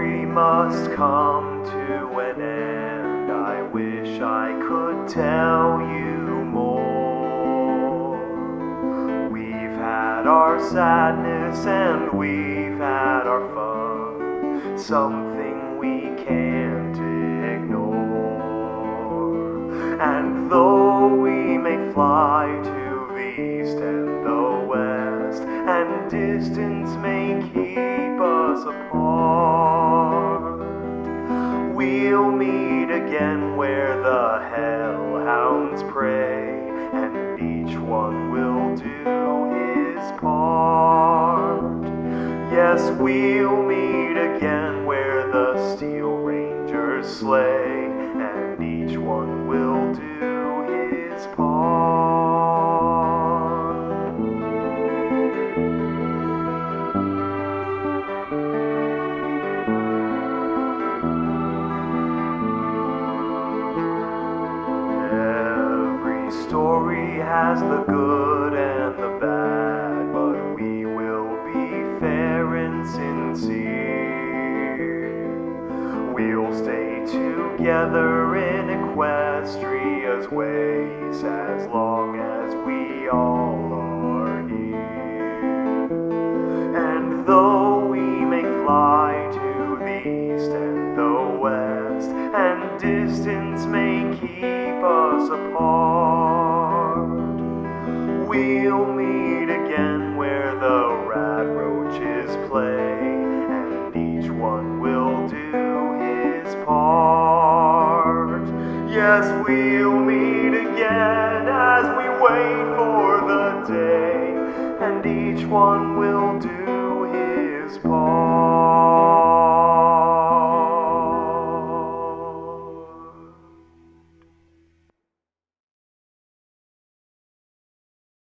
story must come to an end. I wish I could tell you more. We've had our sadness and we've had our fun, something we can't ignore. And though we may fly to the east and the west, and distance may keep us apart, we'll meet again where the hellhounds prey, and each one will do his part. Yes, we'll meet again where the Steel Rangers slay, and each one will do his part. Every story has the good and the bad, but we will be fair and sincere. We'll stay together in Equestria's ways as long as we all are here. And though we may fly to the east and the west, and distance may keep us apart, we'll meet again where the radroaches play, and each one will do his part. Yes, we'll meet again as we wait for the day, and each one will do his part.